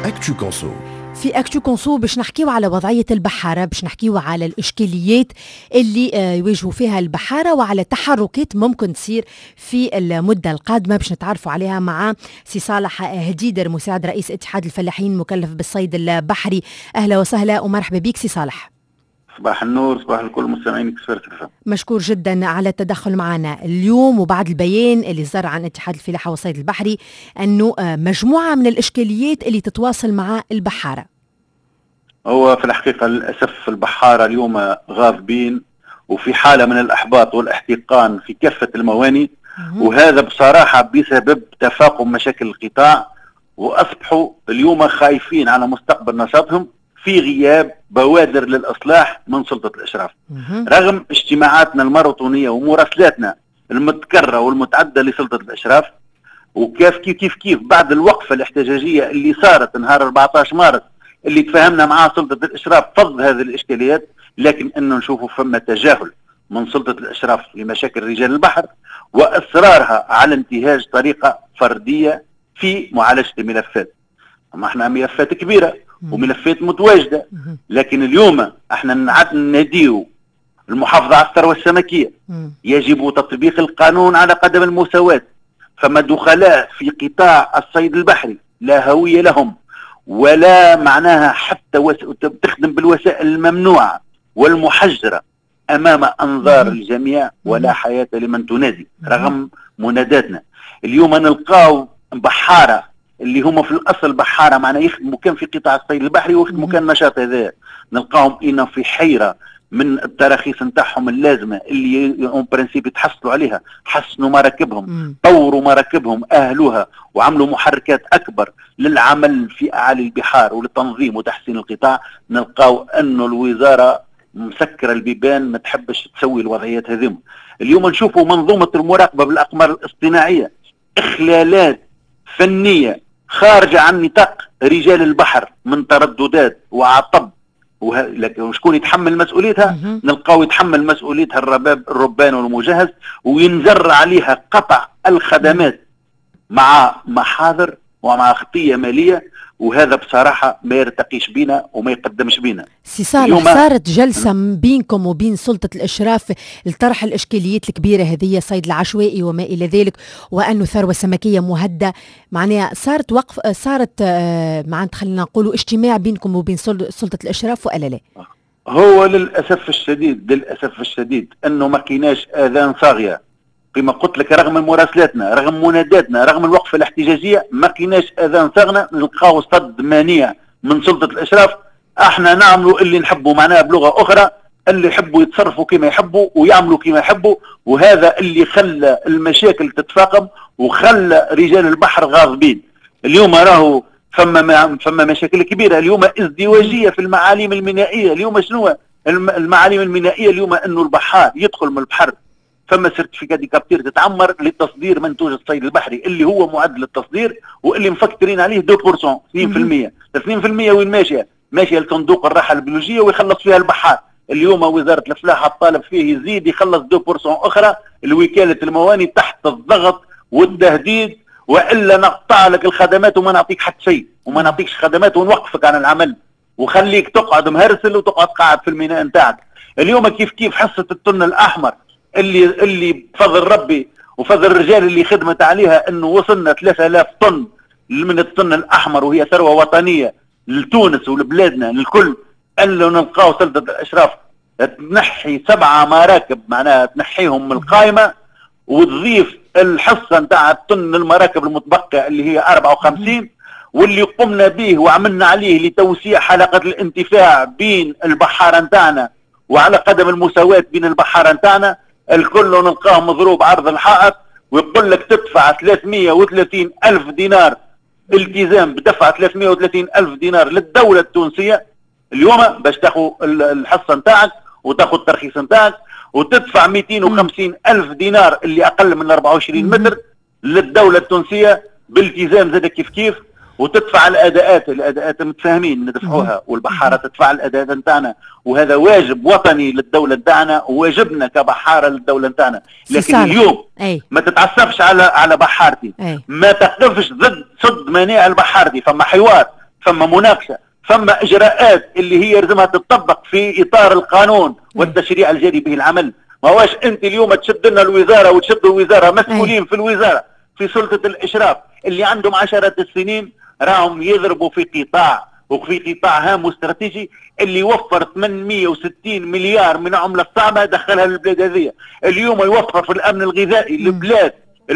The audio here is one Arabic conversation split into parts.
أكتو كونسو. في أكتو كونسو باش نحكيو على وضعية البحارة، باش نحكيو على الإشكاليات اللي يواجهوا فيها البحارة وعلى تحركات ممكن تصير في المدة القادمة. باش نتعرفوا عليها مع سي صالح هديدر، مساعد رئيس اتحاد الفلاحين مكلف بالصيد البحري. أهلا وسهلا ومرحبا بك سي صالح. صباح النور، صباح الكل مستمعين اكسبرت. مشكور جدا على التدخل معنا اليوم وبعد البيان اللي صدر عن اتحاد الفلاحة والصيد البحري أنه مجموعة من الإشكاليات اللي تتواصل مع البحارة. هو في الحقيقة للأسف البحارة اليوم غاضبين وفي حالة من الإحباط والاحتقان في كافة المواني، وهذا بصراحة بسبب تفاقم مشاكل القطاع، وأصبحوا اليوم خايفين على مستقبل نشاطهم في غياب بوادر للإصلاح من سلطة الإشراف. رغم اجتماعاتنا الماراثونية ومراسلاتنا المتكررة والمتعدة لسلطة الإشراف، كيف بعد الوقفة الاحتجاجية اللي صارت نهار 14 مارس اللي تفاهمنا معاه سلطة الإشراف فض هذه الإشكاليات، لكن أنه نشوفوا فما تجاهل من سلطة الإشراف لمشاكل رجال البحر وإصرارها على انتهاج طريقة فردية في معالجة الملفات. أما احنا ملفات كبيرة وملفات متواجدة، لكن اليوم احنا ناديو المحافظة على الثروة السمكية، يجب تطبيق القانون على قدم المساواة. فما دخلاء في قطاع الصيد البحري لا هوية لهم ولا معناها حتى تخدم بالوسائل الممنوعة والمحجرة أمام أنظار الجميع، ولا حياة لمن تنادي رغم مناداتنا. اليوم نلقاو بحارة اللي هم في الأصل بحارة معنا يخدموا كان في قطاع الصيد البحري ويخدموا كان نشاط هذا، نلقاهم إنا في حيرة من التراخيص نتاعهم اللازمة اللي اون برانسيب يتحصلوا عليها. حسنوا مراكبهم، طوروا مراكبهم، أهلوها وعملوا محركات أكبر للعمل في أعالي البحار وللتنظيم وتحسين القطاع. نلقاو أنه الوزارة مسكرة البيبان، ما تحبش تسوي الوضعيات هذه. اليوم نشوفوا منظومة المراقبة بالأقمار الاصطناعية إخلالات فنية خارجة عن نطاق رجال البحر من ترددات وعطب، لكن شكون يتحمل مسؤوليتها؟ نلقاو يتحمل مسؤوليتها الربان والمجهز، وينجر عليها قطع الخدمات مع محاضر ومع خطية مالية، وهذا بصراحة ما يرتقيش بينا وما يقدمش بينا. سي صالح، صارت جلسة بينكم وبين سلطة الإشراف لطرح الإشكاليات الكبيرة هذه، صيد العشوائي وما إلى ذلك، وأنه ثروة سمكية مهدة، معناها صارت معناها خلينا نقولوا اجتماع بينكم وبين سلطة الإشراف ولا لا؟ هو للأسف الشديد أنه ما كيناش آذان صاغية كما قلت لك، رغم مراسلاتنا رغم مناداتنا رغم الوقفة الاحتجاجية ما كيناش اذان صاغنا. نلقاو صد مانع من سلطة الاشراف. احنا نعملوا اللي نحبوا، معناها بلغة اخرى اللي يحبوا يتصرفوا كما يحبوا ويعملوا كما يحبوا، وهذا اللي خلى المشاكل تتفاقم وخلى رجال البحر غاضبين. اليوم راهو فما مشاكل كبيرة اليوم، ازدواجية في المعالم المينائية. اليوم شنو المعالم المينائية؟ اليوم انه البحار يدخل من البحر فما سيرتيفيكات دي كابتير تتعمر لتصدير منتوج الصيد البحري اللي هو معدل التصدير واللي مفكرين عليه 2% 2%. 2% وين ماشيه؟ ماشيه لصندوق الراحه البيولوجيه ويخلص فيها البحار. اليوم وزاره الفلاحه الطالب فيه يزيد يخلص 2% اخرى لوكاله المواني تحت الضغط والتهديد، والا نقطع لك الخدمات وما نعطيك حتى شيء وما نعطيكش خدمات ونوقفك عن العمل وخليك تقعد مهرسل وتقعد قاعد في الميناء نتاعك. اليوم كيف حصه الطن الاحمر اللي بفضل ربي وفضل الرجال اللي خدمت عليها انه وصلنا 3000 طن من الطن الاحمر، وهي ثروه وطنيه لتونس ولبلادنا للكل. انه نلقاو سلطه الاشراف تنحي 7 مراكب، معناها تنحيهم من القائمه وتضيف الحصه نتاع الطن المراكب المتبقيه اللي هي 54، واللي قمنا به وعملنا عليه لتوسيع حلقه الانتفاع بين البحاره نتاعنا وعلى قدم المساواة بين البحارة نتاعنا. الكل نلقاه مضروب عرض الحائط، ويقول لك تدفع 330 ألف دينار، التزام بدفع 330 ألف دينار للدولة التونسية اليوم باش تاخذ الحصة نتاعك وتاخذ الترخيص نتاعك، وتدفع 250 ألف دينار اللي أقل من 24 متر للدولة التونسية بالتزام زاد كيف، وتدفع الاداءات متفاهمين ندفعوها، والبحاره تدفع الاداءات نتاعنا، وهذا واجب وطني للدوله نتاعنا وواجبنا كبحاره للدوله نتاعنا. لكن اليوم ما تتعصبش على بحارتي، ما تقفش ضد صد مناع البحارتي. فما حوار فما مناقشه، فما اجراءات اللي هي لازمها تطبق في اطار القانون والتشريع الجاري به العمل. ما هواش انت اليوم تشد لنا الوزاره وتشد الوزاره، مسؤولين في الوزاره في سلطه الاشراف اللي عندهم عشرات السنين راهم يضربوا في قطاع، وفي قطاع هام واستراتيجي اللي يوفر 860 مليار من عمله صعبه دخلها للبلاد هذه. اليوم يوفر في الامن الغذائي للبلاد،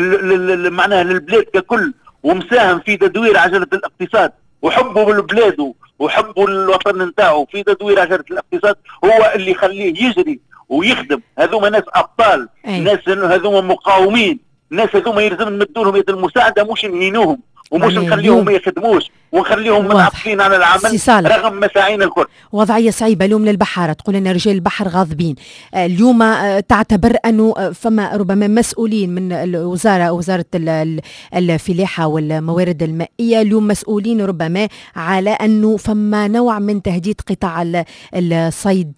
معناها للبلاد ككل، ومساهم في تدوير عجله الاقتصاد، وحبه بالبلاد وحبه الوطن نتاعو في تدوير عجله الاقتصاد هو اللي يخليه يجري ويخدم. هذوما ناس ابطال، ناس هذوما مقاومين، ناس هذوما يلزم نمدوا لهم يد المساعده، مش نهينوهم ومش نخليهم ما يخدموش ونخليهم منعطفين على العمل رغم مساعين الكل. وضعية صعيبة اليوم للبحارة، تقول لنا رجال البحر غاضبين اليوم. تعتبر أنه فما ربما مسؤولين من وزارة الفلاحة والموارد المائية اليوم مسؤولين ربما على أنه فما نوع من تهديد قطاع الصيد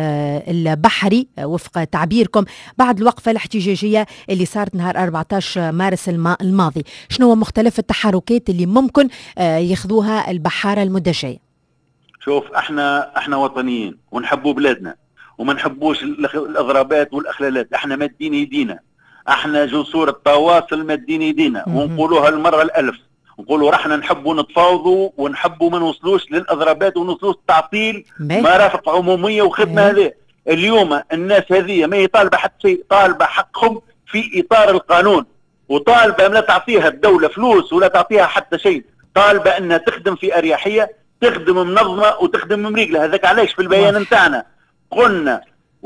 البحري وفق تعبيركم بعد الوقفة الاحتجاجية اللي صارت نهار 14 مارس الماضي. شنو هو مختلف التحركات اللي ممكن ياخذوها البحارة المدة الجاية؟ شوف، احنا وطنيين ونحبوا بلادنا وما نحبوش الاضرابات والاخلالات. احنا مادين يدينا، احنا جسور التواصل مادين يدينا، ونقولوها المرة الألف، نقولوا رحنا نحبوا نتفاوضوا ونحبوا ما نوصلوش للاضرابات ونوصلوش تعطيل مرافق عمومية وخدمة. هذه اليوم الناس هذه ما هي طالبة حتى شيء، طالبة حقهم في اطار القانون، وطالبة لا تعطيها الدولة فلوس ولا تعطيها حتى شيء، طالبة انها تخدم في اريحية، تخدم منظمة وتخدم مريقلة. هذاك علاش في البيان نتاعنا قلنا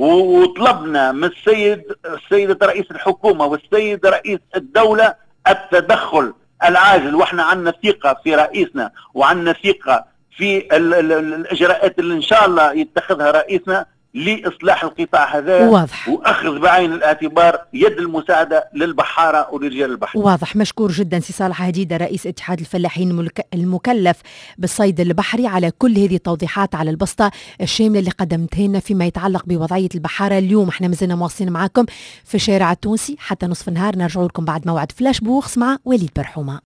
وطلبنا من السيد رئيس الحكومة والسيد رئيس الدولة التدخل العاجل، واحنا عندنا ثقة في رئيسنا وعندنا ثقة في الاجراءات اللي ان شاء الله يتخذها رئيسنا لإصلاح القطاع هذا. واضح. وأخذ بعين الاعتبار يد المساعدة للبحارة ورجال البحر. واضح. مشكور جدا سي صالح هديدة رئيس اتحاد الفلاحين المكلف بالصيد البحري على كل هذه التوضيحات على البسطة الشاملة اللي قدمتها لنا فيما يتعلق بوضعية البحارة اليوم. احنا مازلنا مواصلين معكم في الشارع التونسي حتى نصف النهار، نرجع لكم بعد موعد فلاش بوخس مع وليد برحومة.